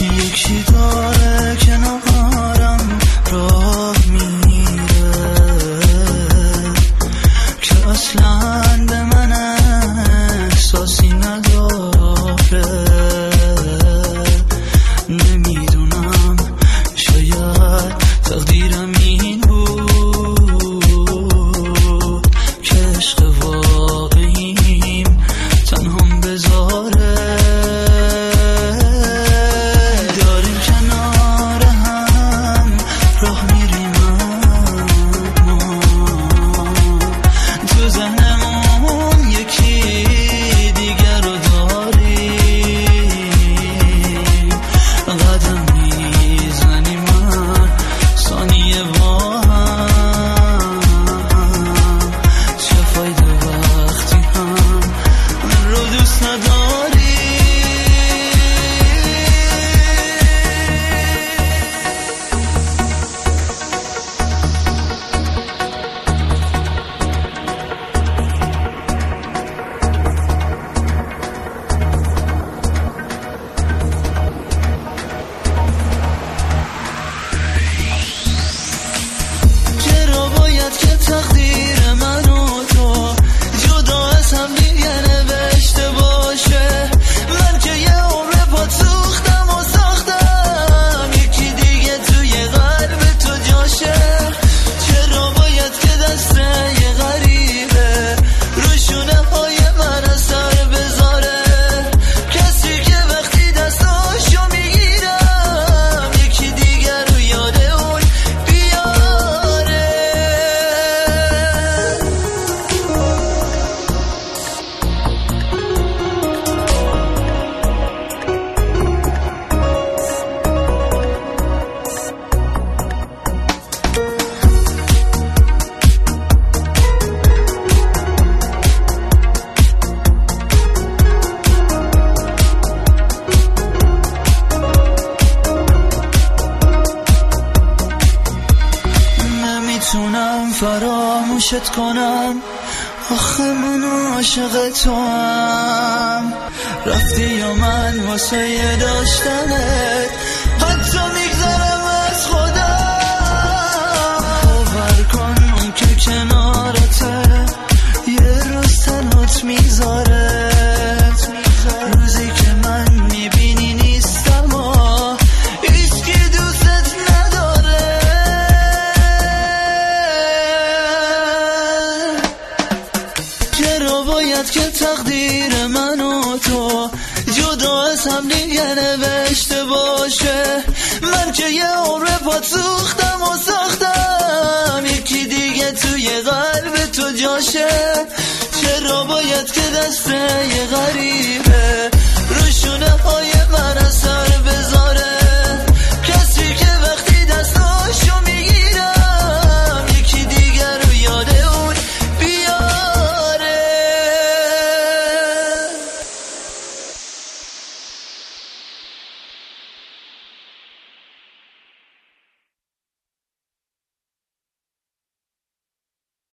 یکی داره کنارم راه میره که اصلا به من احساسی نداره. نمیدونم شاید تقدیرم این بود که عشق واقعیم تنهام بذاره. داریم کنار هم راه میریم اما تو ذهنمون یکی دیگر رو داریم. قدم میزنیم ثانیه با هم، چه فایده وقتی هم رو دوست نداری. چرا باید که تقدیر من و تو جدا از هم دیگه نوشته باشه؟ من که یه عمر پات سوختم و ساختم یکی دیگه توی قلب تو جاشه. چرا باید که دست یه غریبه رو شونه های من اثر بذاره؟ کسی که وقتی دستاشو میگیرم یکی دیگه رو یاد اون بیاره. نمیتونم فراموشت کنم، آخه من عاشق تو هم. رفتی یا من واسه داشتنت حتی میگذرم از خودم. باور کن اون که کنارته یه روز تنهات میذاره. روزی که من میبینی نیستم و هیچ کی دوستت نداره. چرا باید که تقدیر من و تو جدا از هم دیگه نوشته باشه؟ من که یه عمر پات سوختم و ساختم یکی دیگه توی قلب تو جاشه. چرا باید که دست یه غریبه